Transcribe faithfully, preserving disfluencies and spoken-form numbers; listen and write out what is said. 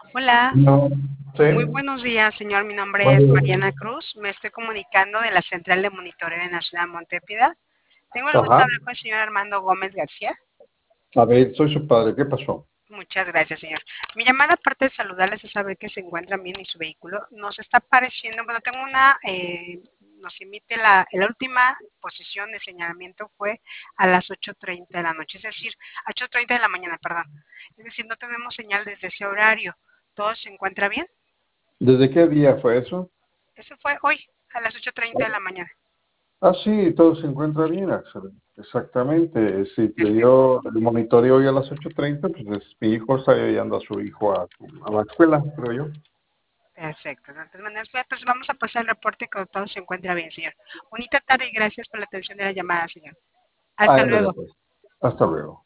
Hola, No, sí, muy buenos días, señor. Mi nombre es bueno, Mariana Cruz. Me estoy comunicando de la Central de Monitoreo de Nacional Montepida. Tengo el gusto de ajá. hablar con el señor Armando Gómez García. A ver, soy su padre, ¿qué pasó? Muchas gracias, señor. Mi llamada, aparte de saludarles, es saber que se encuentran bien y su vehículo. Nos está pareciendo, bueno, tengo una, eh, nos emite la, la última posición de señalamiento fue a las ocho treinta de la noche, es decir, a ocho treinta de la mañana, perdón. Es decir, no tenemos señal desde ese horario. ¿Todo se encuentra bien? ¿Desde qué día fue eso? Eso fue hoy, a las ocho treinta de la mañana. Ah, sí, todo se encuentra bien, Axel. Exactamente. Si le Perfecto, dio el monitoreo hoy a las ocho treinta, pues es- mi hijo está llevando a su hijo a, a la escuela, creo yo. perfecto. De todas maneras, bueno, pues vamos a pasar el reporte cuando todo se encuentra bien, señor. Bonita tarde y gracias por la atención de la llamada, señor. Hasta Ándale, luego. pues. Hasta luego.